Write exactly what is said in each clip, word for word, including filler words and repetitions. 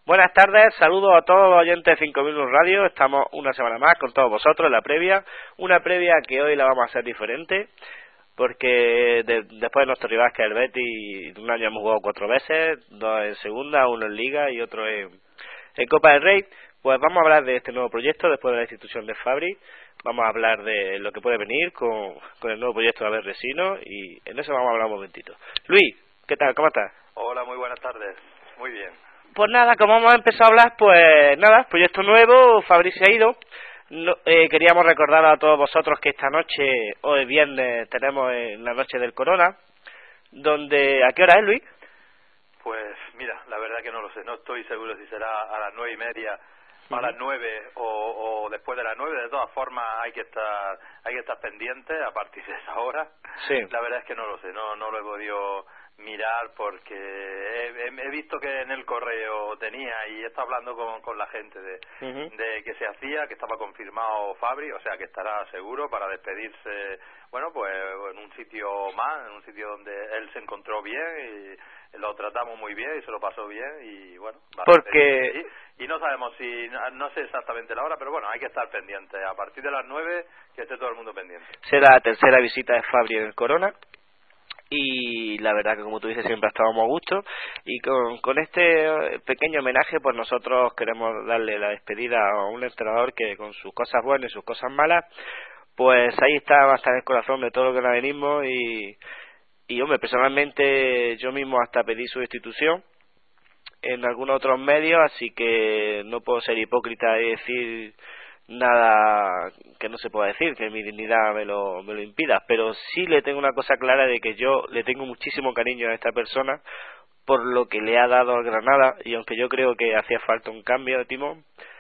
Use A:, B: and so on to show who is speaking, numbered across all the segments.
A: Buenas tardes, saludos a todos los oyentes de cinco Minutos Radio. Estamos una semana más con todos vosotros en la previa. Una previa que hoy la vamos a hacer diferente, porque de, después de nuestro rival que es el Betis, un año hemos jugado cuatro veces, dos en segunda, uno en Liga y otro en, en Copa del Rey. Pues vamos a hablar de este nuevo proyecto después de la institución de Fabri. Vamos a hablar de lo que puede venir con, con el nuevo proyecto de Abel Resino y en eso vamos a hablar un momentito. Luis, ¿qué tal? ¿Cómo estás?
B: Hola, muy buenas tardes. Muy bien.
A: Pues nada, como hemos empezado a hablar, pues nada, proyecto nuevo, Fabri se ha ido. No, eh, queríamos recordar a todos vosotros que esta noche, hoy viernes, tenemos en la noche del Corona, donde, ¿a qué hora es, Luis?
B: Pues mira, la verdad que no lo sé, no estoy seguro si será a las nueve y media, a las nueve o, o después de las nueve. De todas formas hay que estar, hay que estar pendiente a partir de esa hora.
A: Sí.
B: La verdad es que no lo sé, no, no lo he podido mirar porque he, he visto que en el correo tenía y he estado hablando con, con la gente de, uh-huh. de que se hacía, que estaba confirmado Fabri, o sea que estará seguro para despedirse, bueno, pues en un sitio más, en un sitio donde él se encontró bien y lo tratamos muy bien y se lo pasó bien y bueno,
A: porque
B: y, y no sabemos si, no sé exactamente la hora, pero bueno, hay que estar pendiente a partir de las nueve, que esté todo el mundo pendiente.
A: Será la tercera visita de Fabri en el Corona. Y la verdad que, como tú dices, siempre estábamos a gusto y con, con este pequeño homenaje pues nosotros queremos darle la despedida a un entrenador que con sus cosas buenas y sus cosas malas pues ahí está, va a estar en el corazón de todo lo que nos venimos y, y hombre, personalmente yo mismo hasta pedí su destitución en algunos otros medios, así que no puedo ser hipócrita y decir nada que no se pueda decir, que mi dignidad me lo, me lo impida, pero sí le tengo una cosa clara de que yo le tengo muchísimo cariño a esta persona por lo que le ha dado al Granada y aunque yo creo que hacía falta un cambio de timón,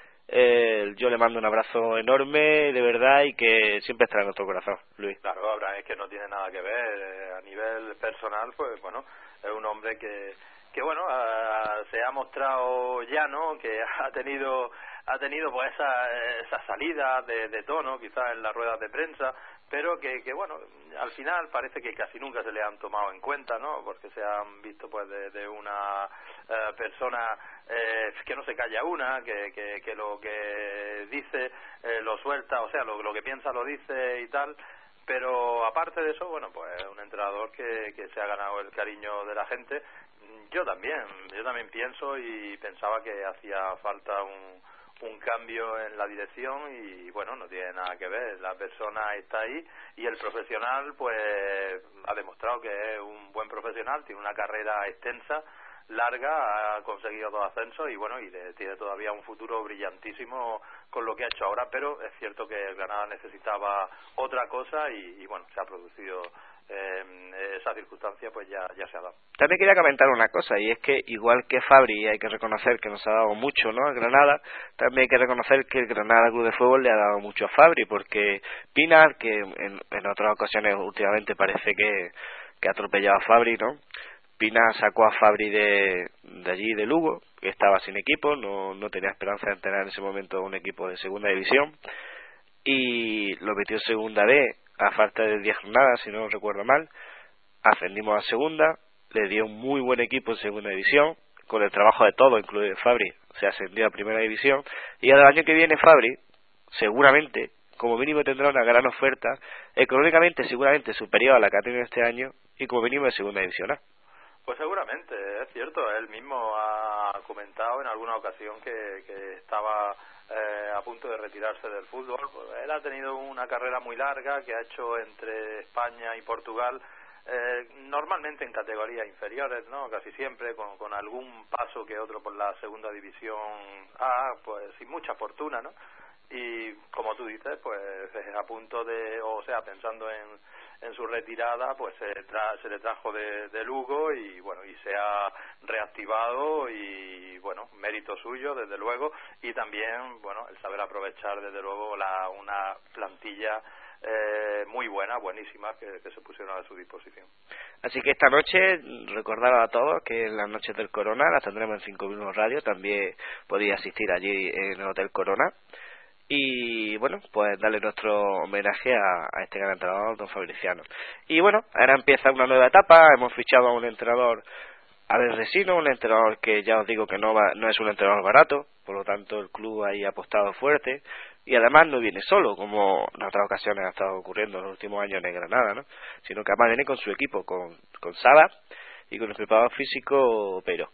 A: eh, yo le mando un abrazo enorme de verdad y que siempre estará en nuestro corazón, Luis.
B: Claro, Abraham, es que no tiene nada que ver, eh, a nivel personal, pues bueno, es un hombre que que bueno, uh, se ha mostrado llano, que ha tenido ha tenido pues esa, esa salida de, de tono quizás en las ruedas de prensa, pero que, que bueno, al final parece que casi nunca se le han tomado en cuenta, ¿no? Porque se han visto pues de, de una eh, persona eh, que no se calla una, que, que, que lo que dice eh, lo suelta, o sea, lo, lo que piensa lo dice y tal. Pero aparte de eso, bueno, pues un entrenador que, que se ha ganado el cariño de la gente. Yo también, yo también pienso y pensaba que hacía falta un, un cambio en la dirección y bueno, no tiene nada que ver, la persona está ahí y el profesional pues ha demostrado que es un buen profesional, tiene una carrera extensa, larga, ha conseguido dos ascensos y bueno, y le tiene todavía un futuro brillantísimo con lo que ha hecho ahora, pero es cierto que el Granada necesitaba otra cosa y, y bueno, se ha producido eh, esa circunstancia, pues ya, ya se ha dado.
A: También quería comentar una cosa y es que igual que Fabri hay que reconocer que nos ha dado mucho, ¿no?, al Granada, también hay que reconocer que el Granada Club de Fútbol le ha dado mucho a Fabri, porque Pinar, que en, en otras ocasiones últimamente parece que, que ha atropellado a Fabri, ¿no?, Pina sacó a Fabri de, de allí, de Lugo, que estaba sin equipo, no, no tenía esperanza de tener en ese momento un equipo de segunda división, y lo metió en segunda B a falta de diez jornadas, si no recuerdo mal. Ascendimos a segunda, le dio un muy buen equipo en segunda división, con el trabajo de todos, incluido Fabri, se ascendió a primera división, y el año que viene Fabri, seguramente, como mínimo tendrá una gran oferta, económicamente seguramente superior a la que ha tenido este año, y como mínimo de segunda división A.
B: Pues seguramente, es cierto, él mismo ha comentado en alguna ocasión que, que estaba eh, a punto de retirarse del fútbol. Pues él ha tenido una carrera muy larga que ha hecho entre España y Portugal, eh, normalmente en categorías inferiores, ¿no?, casi siempre, con, con algún paso que otro por la segunda división A, pues sin mucha fortuna, ¿no? Y como tú dices, pues a punto de, o sea, pensando en, en su retirada, pues se, tra se le trajo de, de Lugo y bueno, y se ha reactivado y bueno, mérito suyo desde luego, y también bueno, el saber aprovechar desde luego la una plantilla eh, muy buena, buenísima, que, que se pusieron a su disposición.
A: Así que esta noche, recordar a todos que en las noches del Corona las tendremos en cinco Minutos Radio, también podéis asistir allí en el Hotel Corona. Y bueno, pues darle nuestro homenaje a, a este gran entrenador, don Fabriciano. Y bueno, ahora empieza una nueva etapa, hemos fichado a un entrenador Abel Resino, un entrenador que ya os digo que no va, no es un entrenador barato, por lo tanto el club ahí ha apostado fuerte y además no viene solo, como en otras ocasiones ha estado ocurriendo en los últimos años en el Granada, ¿no? Sino que además viene con su equipo, con, con Saba y con el preparador físico Peiro.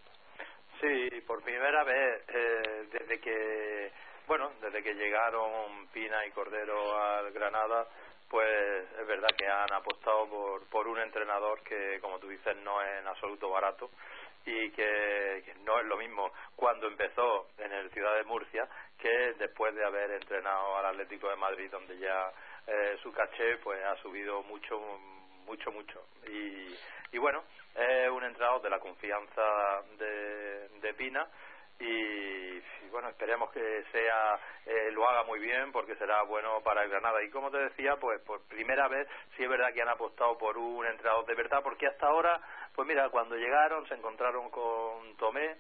B: Sí, por primera vez eh, desde que, bueno, desde que llegaron Pina y Cordero al Granada, pues es verdad que han apostado por, por un entrenador que, como tú dices, no es en absoluto barato y que, que no es lo mismo cuando empezó en el Ciudad de Murcia que después de haber entrenado al Atlético de Madrid, donde ya eh, su caché pues ha subido mucho, mucho, mucho. Y, y bueno, es un entrenador de la confianza de, de Pina. Y, y bueno, esperemos que sea eh, lo haga muy bien porque será bueno para el Granada. Y como te decía, pues por primera vez sí es verdad que han apostado por un entrenador de verdad, porque hasta ahora, pues mira, cuando llegaron se encontraron con Tomé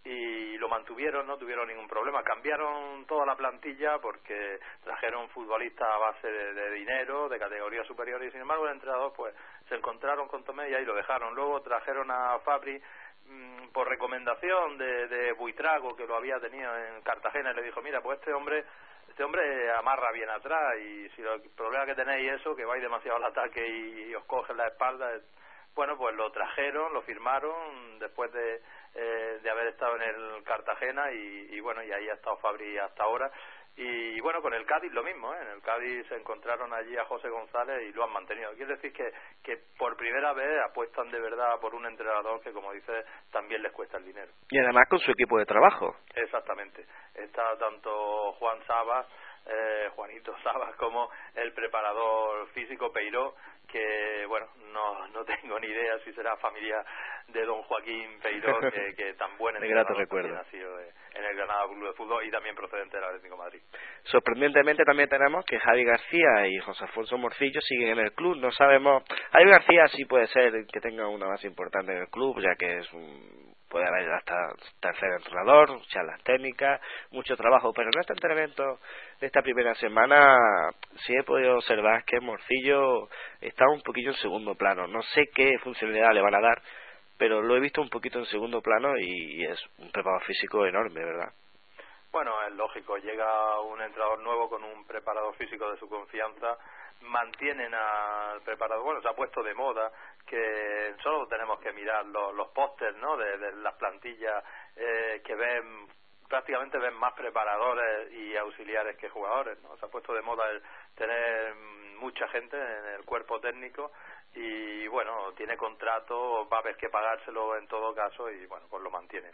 B: y lo mantuvieron, no tuvieron ningún problema. Cambiaron toda la plantilla porque trajeron futbolistas a base de, de dinero, de categorías superiores, y sin embargo el entrenador pues se encontraron con Tomé y ahí lo dejaron. Luego trajeron a Fabri por recomendación de, de Buitrago, que lo había tenido en Cartagena, y le dijo, mira, pues este hombre este hombre amarra bien atrás, y si el problema que tenéis es eso, que vais demasiado al ataque y, y os cogen la espalda, bueno, pues lo trajeron, lo firmaron después de, eh, de haber estado en el Cartagena, y, y bueno, y ahí ha estado Fabri hasta ahora. Y bueno, con el Cádiz lo mismo, ¿eh? En el Cádiz se encontraron allí a José González y lo han mantenido. Quiere decir que, que por primera vez apuestan de verdad por un entrenador que, como dices, también les cuesta el dinero.
A: Y además con su equipo de trabajo.
B: Exactamente. Está tanto Juan Sabas, eh, Juanito Sabas, como el preparador físico Peiró, que bueno, no, no tengo ni idea si será familia de don Joaquín Peiró, que, que tan buen entrenador también ha sido en el Granada Club de Fútbol y también procedente del Atlético de Madrid.
A: Sorprendentemente también tenemos que Javi García y José Alfonso Morcillo siguen en el club. No sabemos, Javi García sí puede ser que tenga una base importante en el club, ya que es un, puede haber hasta tercer entrenador, charlas técnicas, mucho trabajo, pero en este entrenamiento de esta primera semana sí he podido observar que Morcillo está un poquillo en segundo plano. No sé qué funcionalidad le van a dar, pero lo he visto un poquito en segundo plano y es un preparador físico enorme, ¿verdad?
B: Bueno, es lógico, llega un entrenador nuevo con un preparador físico de su confianza, mantienen al preparador, bueno, se ha puesto de moda que solo tenemos que mirar los, los pósters, ¿no?, de, de las plantillas eh, que ven, prácticamente ven más preparadores y auxiliares que jugadores, ¿no? Se ha puesto de moda el tener mucha gente en el cuerpo técnico y bueno, tiene contrato, va a haber que pagárselo en todo caso y bueno, pues lo mantiene.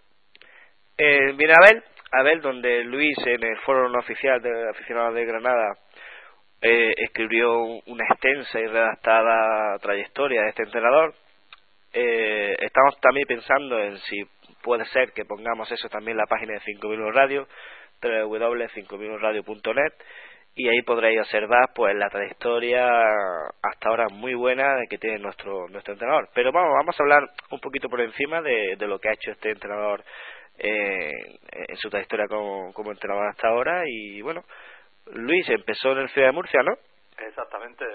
A: Eh, viene Abel, Abel, donde Luis en el foro no oficial de aficionados de Granada eh, escribió una extensa y redactada trayectoria de este entrenador. Eh, estamos también pensando en si puede ser que pongamos eso también en la página de cinco minutos Radio, doble u doble u doble u punto cinco minutos radio punto net, y ahí podréis observar pues la trayectoria hasta ahora muy buena de que tiene nuestro nuestro entrenador. Pero vamos, vamos a hablar un poquito por encima de, de lo que ha hecho este entrenador eh, en su trayectoria como, como entrenador hasta ahora. Y bueno, Luis empezó en el Ciudad de Murcia, ¿no?
B: Exactamente.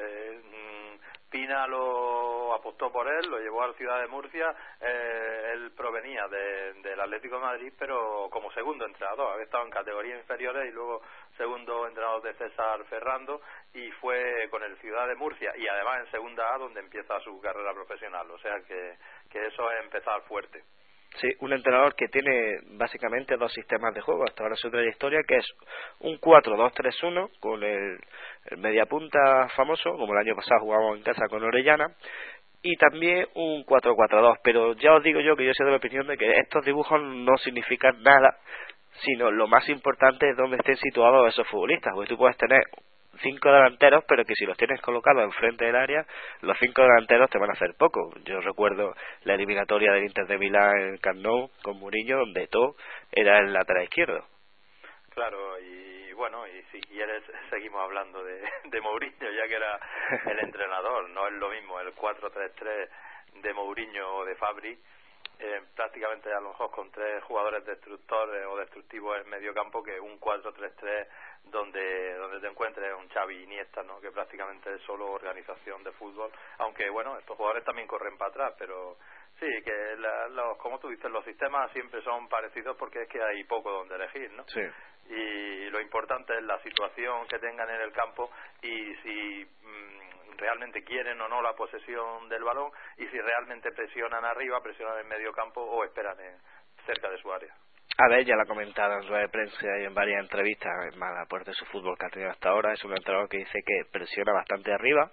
B: Pina lo apostó por él, lo llevó a la Ciudad de Murcia. Eh, él provenía de, del Atlético de Madrid, pero como segundo entrenador. Había estado en categorías inferiores y luego segundo entrenador de César Ferrando, y fue con el Ciudad de Murcia y además en Segunda A donde empieza su carrera profesional. O sea que, que eso es empezar fuerte.
A: Sí, un entrenador que tiene básicamente dos sistemas de juego hasta ahora en su trayectoria, que es un cuatro dos tres uno con el, el mediapunta famoso, como el año pasado jugábamos en casa con Orellana, y también un cuatro cuatro dos, pero ya os digo yo que yo soy de la opinión de que estos dibujos no significan nada, sino lo más importante es dónde estén situados esos futbolistas, porque tú puedes tener cinco delanteros, pero que si los tienes colocados enfrente del área, los cinco delanteros te van a hacer poco. Yo recuerdo la eliminatoria del Inter de Milán en el Camp Nou con Mourinho, donde todo era el lateral izquierdo.
B: Claro, y bueno, y si quieres seguimos hablando de, de Mourinho, ya que era el entrenador. No es lo mismo el cuatro tres tres de Mourinho o de Fabri, eh, prácticamente a lo mejor con tres jugadores destructores o destructivos en medio campo, que un cuatro tres tres donde donde te encuentres un Xavi Iniesta, ¿no?, que prácticamente es solo organización de fútbol, aunque bueno, estos jugadores también corren para atrás, pero Sí, que la, los, como tú dices, los sistemas siempre son parecidos porque es que hay poco donde elegir, ¿no?
A: Sí.
B: Y lo importante es la situación que tengan en el campo y si mmm, realmente quieren o no la posesión del balón y si realmente presionan arriba, presionan en medio campo o esperan en, cerca de su área.
A: A ver, ya lo ha comentado en rueda de prensa y en varias entrevistas, en más aporte de su fútbol que ha tenido hasta ahora. Es un entrenador que dice que presiona bastante arriba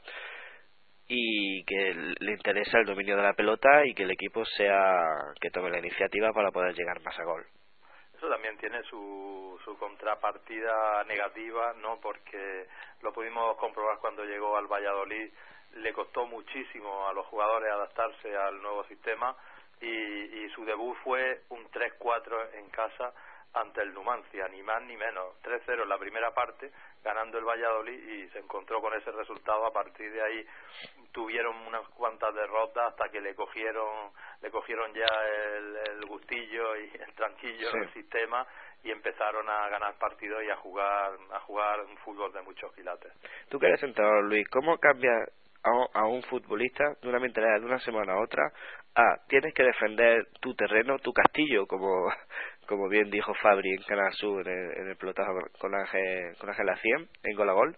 A: y que le interesa el dominio de la pelota y que el equipo sea que tome la iniciativa para poder llegar más a gol.
B: Eso también tiene su, su contrapartida negativa, ¿no? Porque lo pudimos comprobar cuando llegó al Valladolid, le costó muchísimo a los jugadores adaptarse al nuevo sistema y, y su debut fue un tres cuatro en casa ante el Numancia, ni más ni menos, tres cero en la primera parte, ganando el Valladolid y se encontró con ese resultado. A partir de ahí tuvieron unas cuantas derrotas hasta que le cogieron le cogieron ya el, el gustillo y el tranquillo
A: sí.
B: del sistema y empezaron a ganar partidos y a jugar a jugar un fútbol de muchos quilates.
A: Tú que eres entrenador, Luis, ¿cómo cambia a, a un futbolista de una mentalidad de una semana a otra a tienes que defender tu terreno, tu castillo, como como bien dijo Fabri en Canal Sur en el, en el pelotazo con Ángel con Ángel Acien en Gol a Gol,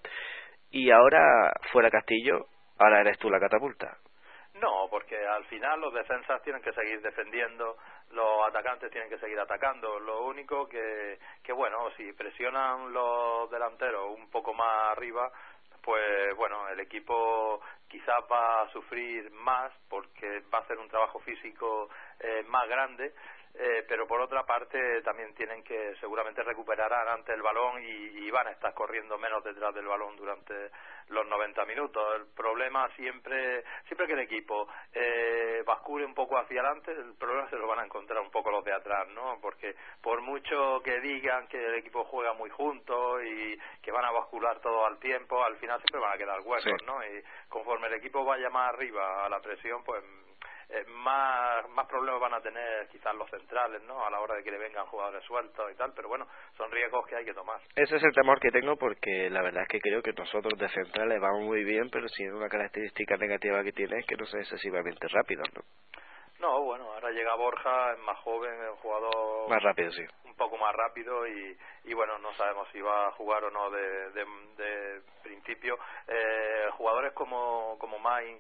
A: y ahora fuera Castillo, ahora eres tú la catapulta?
B: No, porque al final los defensas tienen que seguir defendiendo, los atacantes tienen que seguir atacando. Lo único que, que bueno, si presionan los delanteros un poco más arriba, pues bueno, el equipo quizás va a sufrir más porque va a hacer un trabajo físico eh, más grande, eh, pero por otra parte también tienen que seguramente recuperar antes el balón y, y van a estar corriendo menos detrás del balón durante los noventa minutos. El problema siempre siempre que el equipo eh, bascule un poco hacia adelante, el problema se lo van a encontrar un poco los de atrás, ¿no? Porque por mucho que digan que el equipo juega muy juntos y que van a bascular todo al tiempo, al final siempre van a quedar huecos,
A: sí.
B: ¿no? Y conforme el equipo vaya más arriba a la presión, pues Eh, más más problemas van a tener quizás los centrales, ¿no? A la hora de que le vengan jugadores sueltos y tal, pero bueno, son riesgos que hay que tomar.
A: Ese es el temor que tengo, porque la verdad es que creo que nosotros de centrales vamos muy bien, pero si una característica negativa que tiene es que no son excesivamente rápidos, ¿no?
B: No, bueno, ahora llega Borja, es más joven, es un jugador
A: más rápido, sí,
B: un poco más rápido y, y bueno, no sabemos si va a jugar o no de, de, de principio. Eh, jugadores como como Main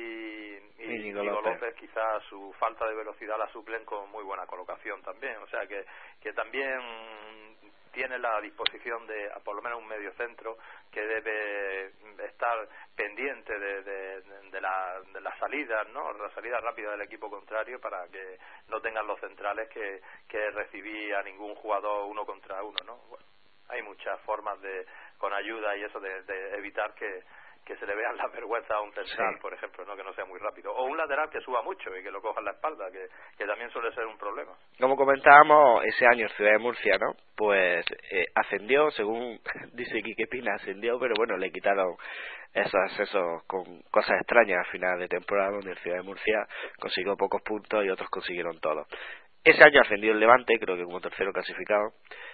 B: y, y
A: Íñigo
B: Íñigo
A: López.
B: López quizás su falta de velocidad la suplen con muy buena colocación también, o sea que, que también tiene la disposición de por lo menos un medio centro que debe estar pendiente de, de, de, la, de las salidas, ¿no? La salida rápida del equipo contrario para que no tengan los centrales que, que recibir a ningún jugador uno contra uno, ¿no? Bueno, hay muchas formas de con ayuda y eso de, de evitar que que se le vean las vergüenzas a un central, sí. Por ejemplo, no que no sea muy rápido, o un lateral que suba mucho y que lo coja en la espalda, que, que también suele ser un problema.
A: Como comentábamos, ese año el Ciudad de Murcia, ¿no? Pues eh, ascendió, según dice Quique Pina, ascendió, pero bueno, le quitaron esos accesos con cosas extrañas al final de temporada, donde el Ciudad de Murcia consiguió pocos puntos y otros consiguieron todos. Ese año ascendió el Levante, creo que como tercero clasificado,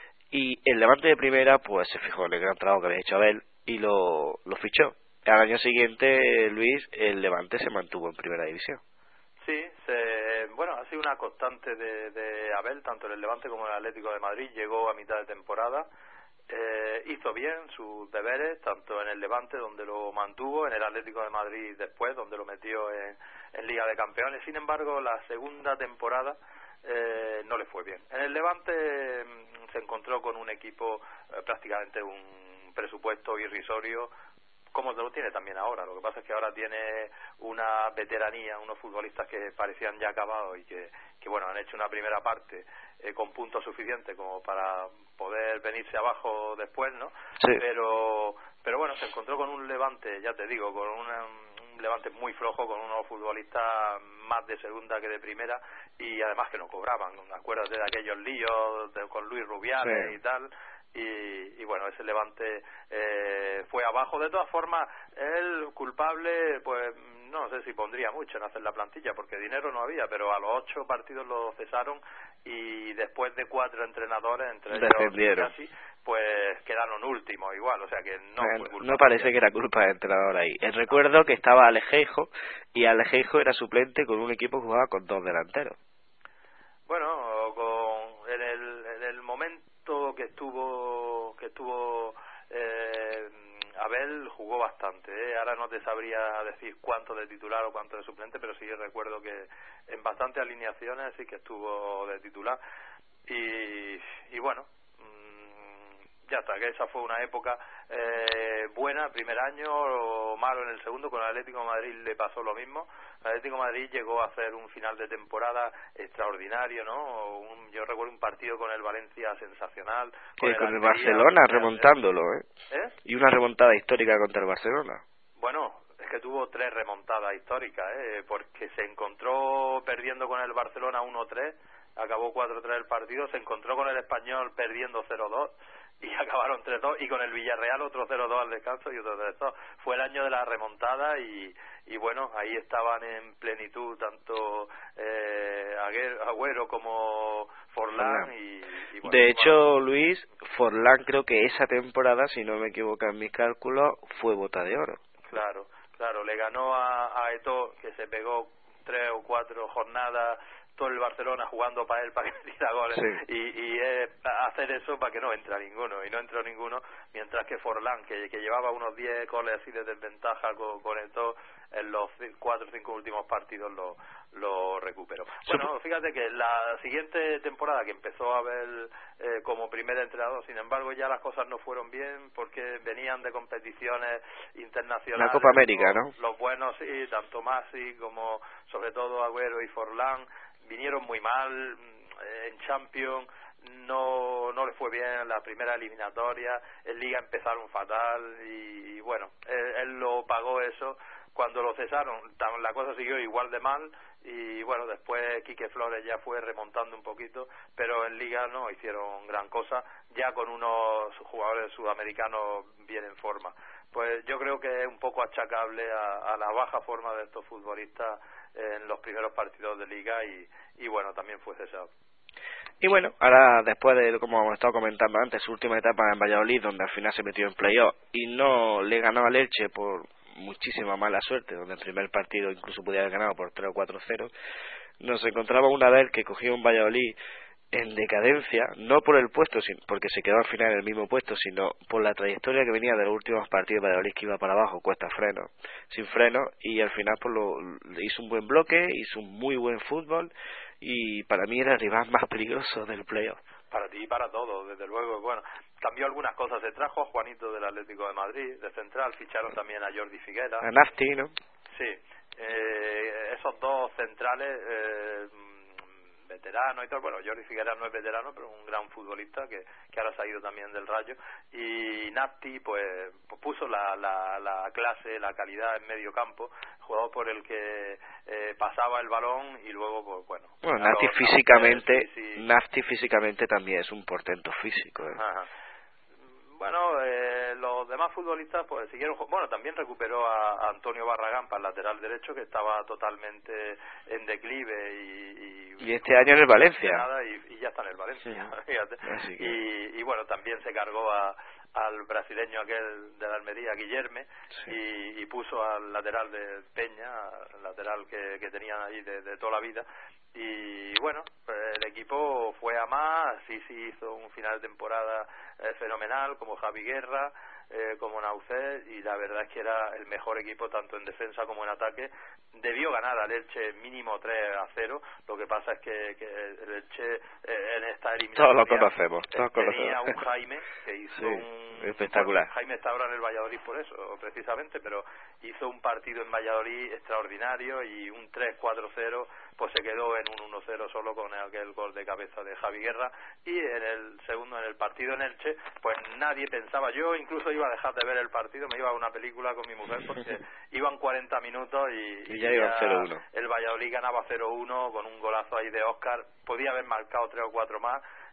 A: y el Levante de primera pues se fijó en el gran trabajo que había hecho Abel y lo, lo fichó. Al año siguiente, Luis, el Levante se mantuvo en primera división.
B: Sí, se, bueno, ha sido una constante de, de Abel, tanto en el Levante como en el Atlético de Madrid. Llegó a mitad de temporada, eh, hizo bien sus deberes, tanto en el Levante, donde lo mantuvo, en el Atlético de Madrid después, donde lo metió en, en Liga de Campeones. Sin embargo, la segunda temporada eh, no le fue bien. En el Levante eh, se encontró con un equipo, eh, prácticamente un presupuesto irrisorio, como lo tiene también ahora. Lo que pasa es que ahora tiene una veteranía, unos futbolistas que parecían ya acabados y que, que bueno, han hecho una primera parte eh, con puntos suficientes como para poder venirse abajo después, ¿no?
A: Sí.
B: Pero, pero bueno, se encontró con un Levante, ya te digo, con una, un Levante muy flojo, con unos futbolistas más de segunda que de primera y además que no cobraban. Acuérdate de aquellos líos de, con Luis Rubiales, sí. Y tal. Y, y bueno, ese Levante eh, fue abajo. De todas formas, el culpable pues no sé si pondría mucho en hacer la plantilla, porque dinero no había, pero a los ocho partidos lo cesaron y después de cuatro entrenadores, entre ellos casi, pues quedaron últimos igual, o sea que no
A: bueno,
B: fue culpa.
A: No parece que era culpa del entrenador ahí. El recuerdo no. que estaba Alejeijo, y Alejeijo era suplente con un equipo que jugaba con dos delanteros.
B: Bueno, con en el, en el momento que estuvo que estuvo eh, Abel jugó bastante, ¿eh? Ahora no te sabría decir cuánto de titular o cuánto de suplente, pero sí recuerdo que en bastantes alineaciones sí que estuvo de titular y, y bueno, mmm, ya está, que esa fue una época eh, buena, primer año, o malo en el segundo. Con el Atlético de Madrid le pasó lo mismo. El Atlético de Madrid llegó a hacer un final de temporada extraordinario, ¿no? Un, yo recuerdo un partido con el Valencia sensacional.
A: Con, el, con el Barcelona remontándolo, ¿eh?
B: ¿eh? Y
A: una remontada histórica contra el Barcelona.
B: Bueno, es que tuvo tres remontadas históricas, ¿eh? Porque se encontró perdiendo con el Barcelona uno tres, acabó cuatro tres el partido, se encontró con el Español perdiendo cero dos y acabaron tres dos, y con el Villarreal otro cero dos al descanso y otro tres dos. Fue el año de la remontada y, y bueno, ahí estaban en plenitud tanto eh, Agüero como Forlán. Y, y bueno,
A: de hecho, Luis, Forlán creo que esa temporada, si no me equivoco en mis cálculos, fue bota de oro.
B: Claro, claro, le ganó a, a Eto'o, que se pegó tres o cuatro jornadas todo el Barcelona jugando para él para que tira goles, sí. y, y eh, hacer eso para que no entra ninguno, y no entró ninguno, mientras que Forlán, que, que llevaba unos diez goles así de desventaja con, con esto, en los cuatro o cinco últimos partidos lo, lo recuperó. Bueno, fíjate que la siguiente temporada, que empezó a ver eh, como primer entrenador, sin embargo ya las cosas no fueron bien porque venían de competiciones internacionales.
A: La Copa América,
B: los,
A: ¿no?
B: Los buenos, sí, tanto Masi como sobre todo Agüero y Forlán vinieron muy mal en Champions, no no le fue bien la primera eliminatoria, en Liga empezaron fatal y, y bueno, él, él lo pagó eso. Cuando lo cesaron la cosa siguió igual de mal y bueno, después Quique Flores ya fue remontando un poquito, pero en Liga no hicieron gran cosa, ya con unos jugadores sudamericanos bien en forma. Pues yo creo que es un poco achacable a, a la baja forma de estos futbolistas en los primeros partidos de Liga y, y bueno, también fue cesado.
A: Y bueno, ahora después de, como hemos estado comentando antes, su última etapa en Valladolid, donde al final se metió en playoff y no le ganó al Elche por muchísima mala suerte, donde el primer partido incluso podía haber ganado por tres o cuatro cero, nos encontraba una vez que cogió un Valladolid en decadencia, no por el puesto, porque se quedó al final en el mismo puesto, sino por la trayectoria que venía de los últimos partidos de Valladolid, que iba para abajo, cuesta freno, sin freno, y al final pues lo, hizo un buen bloque, hizo un muy buen fútbol, y para mí era el rival más peligroso del playoff.
B: Para ti y para todos, desde luego. Bueno, cambió algunas cosas, se trajo a Juanito del Atlético de Madrid, de central, ficharon también a Jordi Figuera.
A: A Nafti, ¿no?
B: Sí, eh, esos dos centrales... Eh, veterano y todo, bueno, Jordi Figueras no es veterano, pero un gran futbolista que, que ahora se ha ido también del Rayo, y Nafti pues, pues puso la, la, la clase, la calidad en medio campo, jugador por el que eh, pasaba el balón y luego pues bueno.
A: Bueno, Nafti físicamente, sí, sí. Nafti físicamente también es un portento físico. ¿eh?
B: Ajá. Bueno, eh, los demás futbolistas pues siguieron, bueno, también recuperó a, a Antonio Barragán para el lateral derecho, que estaba totalmente en declive y,
A: y, y este año en el Valencia
B: nada, y, y ya está en el Valencia, sí. Fíjate.
A: Que...
B: y, y bueno, también se cargó a al brasileño aquel de la Almería, Guillerme, sí. y, y puso al lateral de Peña, al lateral que, que tenían ahí de, de toda la vida, y bueno, el equipo fue a más, sí sí hizo un final de temporada eh, fenomenal, como Javi Guerra, eh, como Naucet, y la verdad es que era el mejor equipo tanto en defensa como en ataque. Debió ganar al Elche mínimo tres a cero, lo que pasa es que, que el Elche eh, en esta eliminatoria
A: todos lo conocemos, todos
B: tenía
A: conocemos.
B: un Jaime que hizo sí, un
A: espectacular.
B: Bueno, Jaime está ahora en el Valladolid por eso, precisamente, pero hizo un partido en Valladolid extraordinario y un tres cuatro cero pues se quedó en un uno cero solo con aquel gol de cabeza de Javi Guerra, y en el segundo, en el partido en Elche, pues nadie pensaba, yo incluso iba a dejar de ver el partido, me iba a una película con mi mujer porque iban cuarenta minutos y,
A: y ya iban cero uno.
B: El Valladolid ganaba cero uno con un golazo ahí de Óscar, podía haber marcado tres o cuatro más,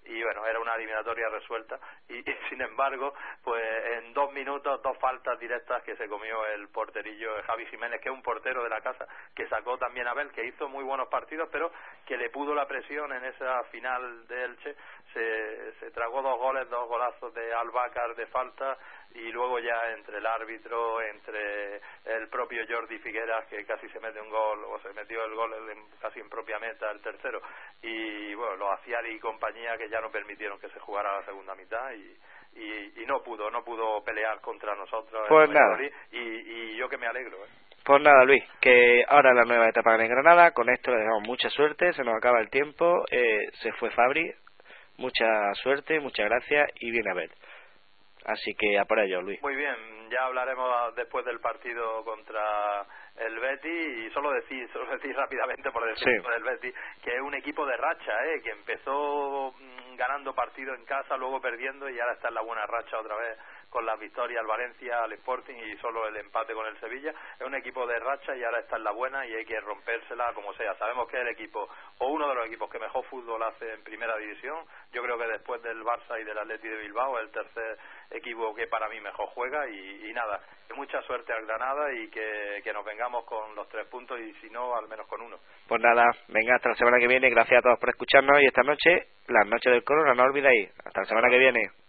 B: y bueno, era una eliminatoria resuelta y, y sin embargo, pues en dos minutos, dos faltas directas que se comió el porterillo Javi Jiménez, que es un portero de la casa, que sacó también a Abel, que hizo muy buenos partidos, pero que le pudo la presión en esa final de Elche, se, se tragó dos goles, dos golazos de Albácar de falta, y luego ya entre el árbitro, entre el propio Jordi Figueras, que casi se mete un gol, o se metió el gol en, casi en propia meta, el tercero, y bueno, los Aciari y compañía, que ya no permitieron que se jugara la segunda mitad, y, y, y no pudo, no pudo pelear contra nosotros.
A: Pues nada.
B: Y, y yo que me alegro, ¿eh?
A: Pues nada, Luis, que ahora la nueva etapa en Granada, con esto le dejamos mucha suerte, se nos acaba el tiempo, eh, se fue Fabri, mucha suerte, muchas gracias y bien a ver. Así que a por ello, Luis.
B: Muy bien, ya hablaremos después del partido contra el Betis, y solo decir, solo decir rápidamente por decir
A: sí.
B: del Betis, que es un equipo de racha, ¿eh? Que empezó mmm, ganando partido en casa, luego perdiendo, y ahora está en la buena racha otra vez con las victorias al Valencia, al Sporting y solo el empate con el Sevilla. Es un equipo de racha y ahora está en la buena y hay que rompérsela como sea. Sabemos que es el equipo, o uno de los equipos que mejor fútbol hace en primera división. Yo creo que después del Barça y del Atleti de Bilbao es el tercer equipo que para mí mejor juega, y, y nada, mucha suerte al Granada y que, que nos vengamos con los tres puntos, y si no, al menos con uno.
A: Pues nada, venga, hasta la semana que viene. Gracias a todos por escucharnos, y esta noche, las noches del Corona, no olvidéis. Hasta la semana que viene.